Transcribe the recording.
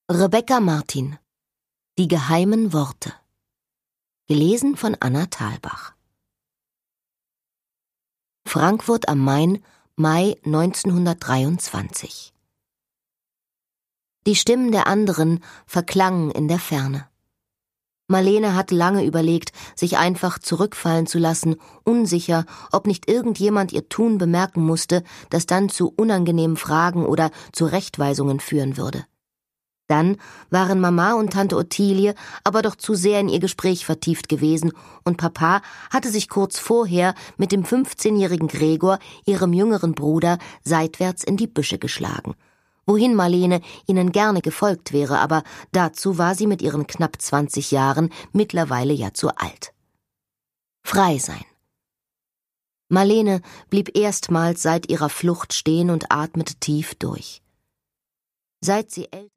Rebecca Martin. Die geheimen Worte. Gelesen von Anna Thalbach. Frankfurt am Main, Mai 1923. Die Stimmen der anderen verklangen in der Ferne. Marlene hatte lange überlegt, sich einfach zurückfallen zu lassen, unsicher, ob nicht irgendjemand ihr Tun bemerken musste, das dann zu unangenehmen Fragen oder Zurechtweisungen führen würde. Dann waren Mama und Tante Ottilie aber doch zu sehr in ihr Gespräch vertieft gewesen, und Papa hatte sich kurz vorher mit dem 15-jährigen Gregor, ihrem jüngeren Bruder, seitwärts in die Büsche geschlagen, wohin Marlene ihnen gerne gefolgt wäre, aber dazu war sie mit ihren knapp 20 Jahren mittlerweile ja zu alt. Frei sein. Marlene blieb erstmals seit ihrer Flucht stehen und atmete tief durch. Seit sie